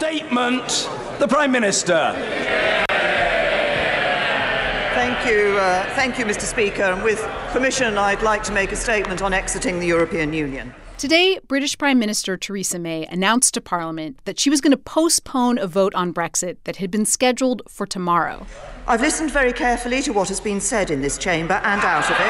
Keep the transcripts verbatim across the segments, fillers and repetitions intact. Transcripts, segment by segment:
statement, the Prime Minister. Thank you, uh, thank you, Mister Speaker. And with permission, I'd like to make a statement on exiting the European Union. Today, British Prime Minister Theresa May announced to Parliament that she was going to postpone a vote on Brexit that had been scheduled for tomorrow. I've listened very carefully to what has been said in this chamber and out of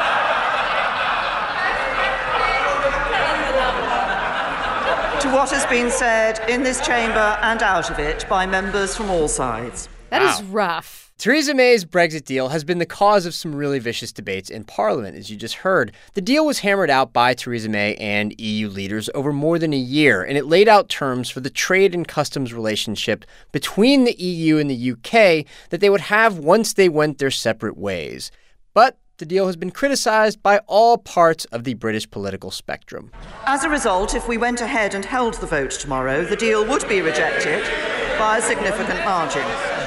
it. To what has been said in this chamber and out of it by members from all sides. That Wow. is rough. Theresa May's Brexit deal has been the cause of some really vicious debates in Parliament, as you just heard. The deal was hammered out by Theresa May and E U leaders over more than a year, and it laid out terms for the trade and customs relationship between the E U and the U K that they would have once they went their separate ways. But the deal has been criticized by all parts of the British political spectrum. As a result, if we went ahead and held the vote tomorrow, the deal would be rejected by a significant margin.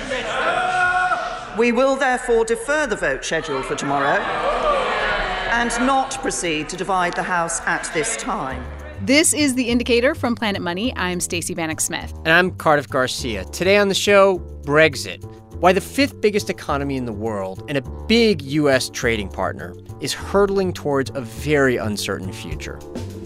We will therefore defer the vote scheduled for tomorrow and not proceed to divide the House at this time. This is The Indicator from Planet Money. I'm Stacey Vanek Smith. And I'm Cardiff Garcia. Today on the show, Brexit. Why the fifth biggest economy in the world and a big U S trading partner is hurtling towards a very uncertain future.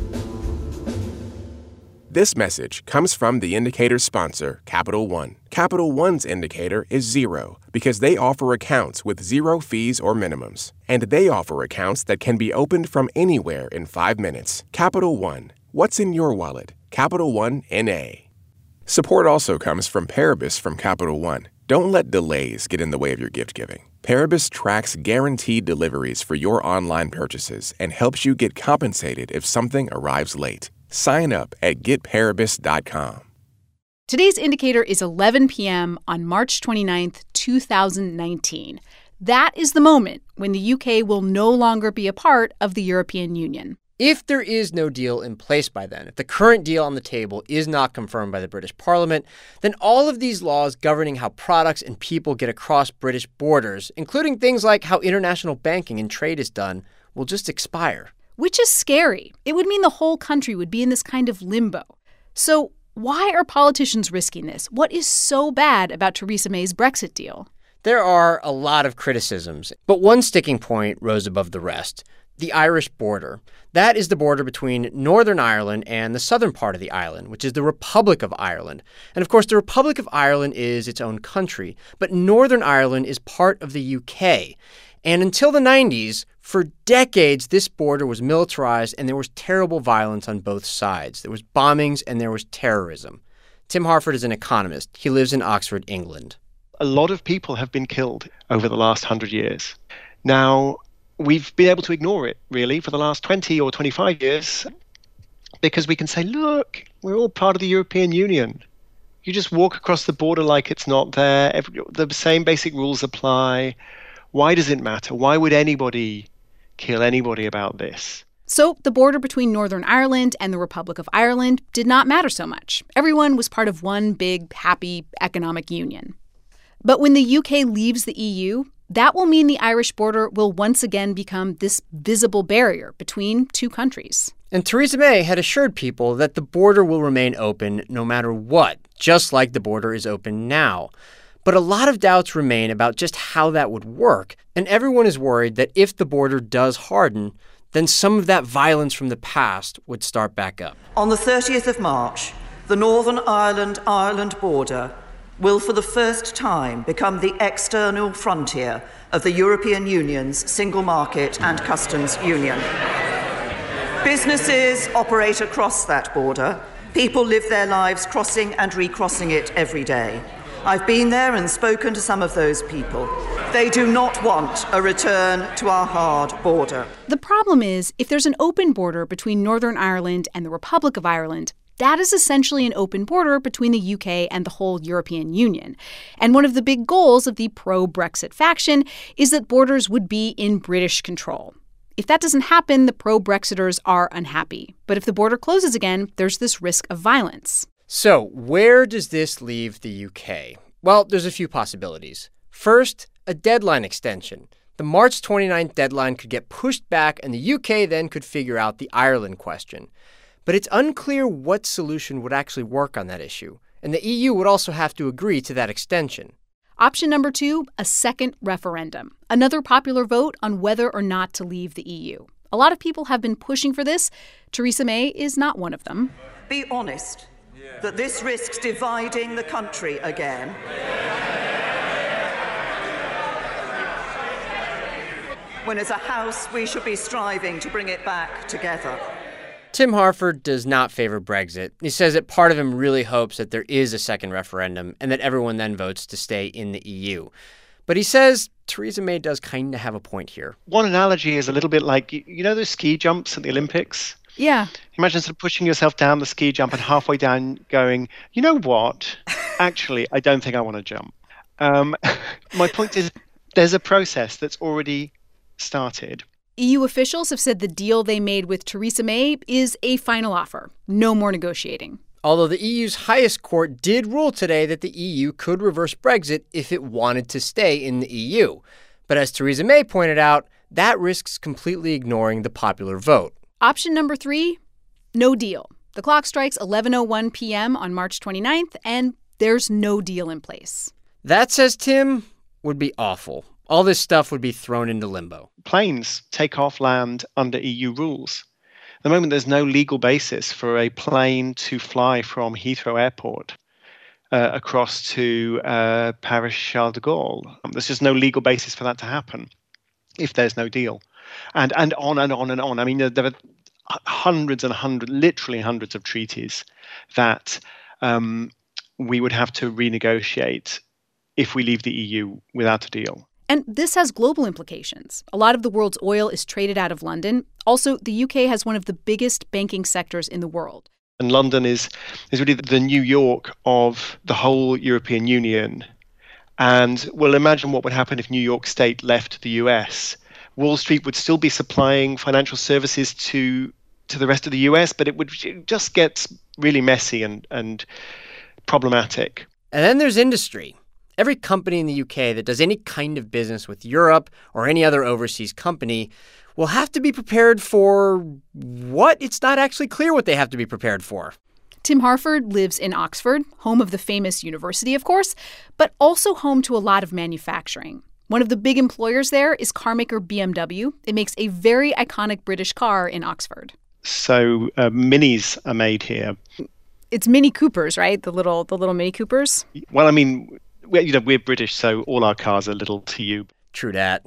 This message comes from the Indicator's sponsor, Capital One. Capital One's indicator is zero because they offer accounts with zero fees or minimums. And they offer accounts that can be opened from anywhere in five minutes. Capital One. What's in your wallet? Capital One N A. Support also comes from Paribus from Capital One. Don't let delays get in the way of your gift giving. Paribus tracks guaranteed deliveries for your online purchases and helps you get compensated if something arrives late. Sign up at get paribus dot com. Today's indicator is eleven p.m. on March twenty-ninth, two thousand nineteen. That is the moment when the U K will no longer be a part of the European Union. If there is no deal in place by then, if the current deal on the table is not confirmed by the British Parliament, then all of these laws governing how products and people get across British borders, including things like how international banking and trade is done, will just expire. Which is scary. It would mean the whole country would be in this kind of limbo. So why are politicians risking this? What is so bad about Theresa May's Brexit deal? There are a lot of criticisms, but one sticking point rose above the rest. The Irish border. That is the border between Northern Ireland and the southern part of the island, which is the Republic of Ireland. And of course, the Republic of Ireland is its own country, but Northern Ireland is part of the U K. And until the nineties, for decades, this border was militarized and there was terrible violence on both sides. There was bombings and there was terrorism. Tim Harford is an economist. He lives in Oxford, England. A lot of people have been killed over the last hundred years. Now, we've been able to ignore it, really, for the last twenty or twenty-five years because we can say, look, we're all part of the European Union. You just walk across the border like it's not there. Every, the same basic rules apply. Why does it matter? Why would anybody kill anybody about this? So the border between Northern Ireland and the Republic of Ireland did not matter so much. Everyone was part of one big, happy economic union. But when the U K leaves the E U, that will mean the Irish border will once again become this visible barrier between two countries. And Theresa May had assured people that the border will remain open no matter what, just like the border is open now. But a lot of doubts remain about just how that would work, and everyone is worried that if the border does harden, then some of that violence from the past would start back up. On the thirtieth of March, the Northern Ireland-Ireland border will for the first time become the external frontier of the European Union's single market and customs union. Businesses operate across that border. People live their lives crossing and recrossing it every day. I've been there and spoken to some of those people. They do not want a return to our hard border. The problem is, if there's an open border between Northern Ireland and the Republic of Ireland, that is essentially an open border between the U K and the whole European Union. And one of the big goals of the pro-Brexit faction is that borders would be in British control. If that doesn't happen, the pro-Brexiters are unhappy. But if the border closes again, there's this risk of violence. So where does this leave the U K? Well, there's a few possibilities. First, a deadline extension. The March twenty-ninth deadline could get pushed back, and the U K then could figure out the Ireland question. But it's unclear what solution would actually work on that issue. And the E U would also have to agree to that extension. Option number two, a second referendum, another popular vote on whether or not to leave the E U. A lot of people have been pushing for this. Theresa May is not one of them. Be honest that this risks dividing the country again. When as a House we should be striving to bring it back together. Tim Harford does not favor Brexit. He says that part of him really hopes that there is a second referendum and that everyone then votes to stay in the E U. But he says Theresa May does kind of have a point here. One analogy is a little bit like, you know those ski jumps at the Olympics? Yeah. Imagine sort of pushing yourself down the ski jump and halfway down going, you know what? Actually, I don't think I want to jump. Um, my point is there's a process that's already started. E U officials have said the deal they made with Theresa May is a final offer. No more negotiating. Although the E U's highest court did rule today that the E U could reverse Brexit if it wanted to stay in the E U. But as Theresa May pointed out, that risks completely ignoring the popular vote. Option number three, no deal. The clock strikes eleven oh one p.m. on March twenty-ninth, and there's no deal in place. That, says Tim, would be awful. All this stuff would be thrown into limbo. Planes take off land under E U rules. At the moment, there's no legal basis for a plane to fly from Heathrow Airport uh, across to uh, Paris Charles de Gaulle. Um, there's just no legal basis for that to happen if there's no deal. And and on and on and on. I mean, there, there are hundreds and hundreds, literally hundreds of treaties that um, we would have to renegotiate if we leave the E U without a deal. And this has global implications. A lot of the world's oil is traded out of London. Also, the U K has one of the biggest banking sectors in the world. And London is, is really the New York of the whole European Union. And well, imagine what would happen if New York State left the U S. Wall Street would still be supplying financial services to to the rest of the U S, but it would it just gets really messy and, and problematic. And then there's industry. Every company in the U K that does any kind of business with Europe or any other overseas company will have to be prepared for what? It's not actually clear what they have to be prepared for. Tim Harford lives in Oxford, home of the famous university, of course, but also home to a lot of manufacturing. One of the big employers there is carmaker B M W. It makes a very iconic British car in Oxford. So uh, Minis are made here. It's Mini Coopers, right? The little the little Mini Coopers? Well, I mean, we're, you know, we're British, so all our cars are little to you. True dat.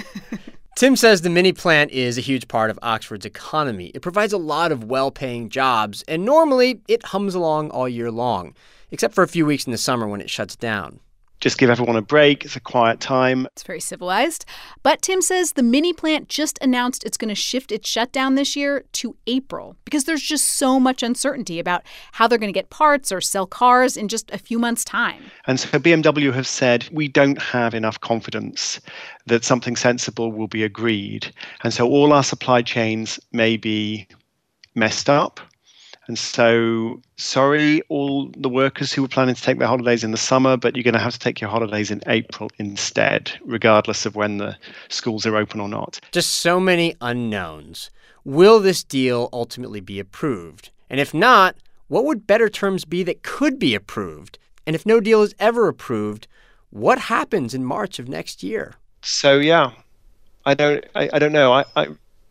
Tim says the Mini plant is a huge part of Oxford's economy. It provides a lot of well-paying jobs, and normally it hums along all year long, except for a few weeks in the summer when it shuts down. Just give everyone a break. It's a quiet time. It's very civilized. But Tim says the Mini plant just announced it's going to shift its shutdown this year to April because there's just so much uncertainty about how they're going to get parts or sell cars in just a few months' time. And so B M W have said, we don't have enough confidence that something sensible will be agreed. And so all our supply chains may be messed up. And so, sorry, all the workers who were planning to take their holidays in the summer, but you're going to have to take your holidays in April instead, regardless of when the schools are open or not. Just so many unknowns. Will this deal ultimately be approved? And if not, what would better terms be that could be approved? And if no deal is ever approved, what happens in March of next year? So, yeah, I don't, I, I don't know. I. I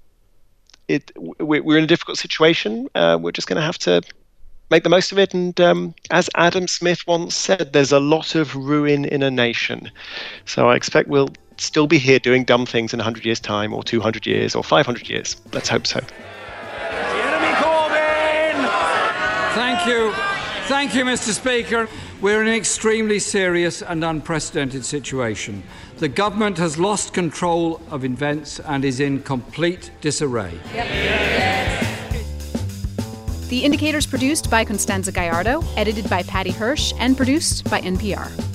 It, we're in a difficult situation. Uh, we're just going to have to make the most of it. And um, as Adam Smith once said, there's a lot of ruin in a nation. So I expect we'll still be here doing dumb things in one hundred years' time or two hundred years or five hundred years. Let's hope so. Jeremy Corbyn! Thank you. Thank you, Mister Speaker. We're in an extremely serious and unprecedented situation. The government has lost control of events and is in complete disarray. Yep. The Indicator's produced by Constanza Gallardo, edited by Patty Hirsch, and produced by N P R.